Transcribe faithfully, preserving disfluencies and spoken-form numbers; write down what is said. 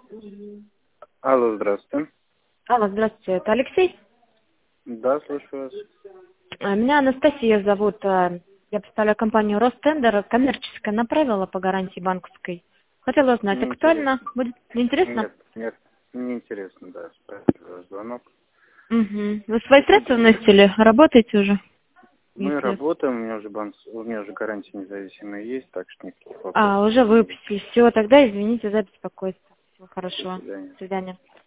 Алло, здравствуйте. Алло, здравствуйте, это Алексей? Да, слушаю вас. А, Меня Анастасия зовут. а, Я представляю компанию Ростендер, коммерческая направила по гарантии банковской. Хотела узнать, актуально? Неинтересно. Будет интересно? Нет, нет, неинтересно, да. Спасибо за звонок. Угу. Вы свои средства вносили? Работаете уже? Мы Если... работаем, у меня уже банк, у меня уже гарантия независимая есть, так что никаких вопросов А, уже не будет. выпустили. Все, тогда извините за беспокойство. Всего До хорошего. свидания. До свидания.